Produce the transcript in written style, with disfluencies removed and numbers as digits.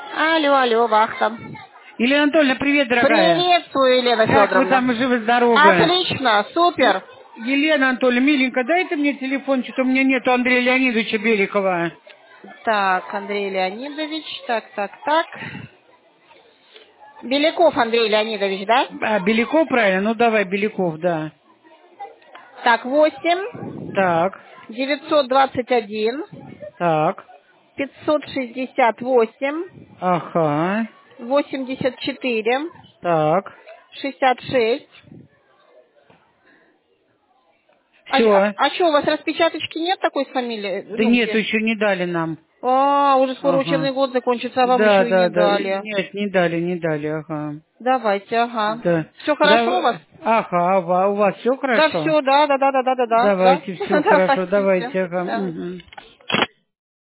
Алло, алло, вахта. Елена Анатольевна, привет, дорогая. Приветствую, Елена Как вы Федоровна. там, живы-здоровы? Отлично, супер. Елена Анатольевна, миленькая, дайте мне телефон, что-то у меня нету Андрея Леонидовича Беликова. Так, Андрей Леонидович, так. Беляков Андрей Леонидович, да? А, Беляков, правильно? Ну, давай, Беляков, да. Так, 8 Так, 921 так, 568 ага, 84 так, 66. все. А что, у вас распечаточки нет такой с фамилией? Да Ну, нет, где? еще не дали нам. Уже скоро Ага. учебный год закончится, а вам Да, еще и не да, да. дали. Нет, не дали, ага. Давайте, ага. Да. Все хорошо у вас? Да, ага, у вас все Да, хорошо? все, да. Давайте, все хорошо, Давайте, все. давайте, ага. Да. Мгм.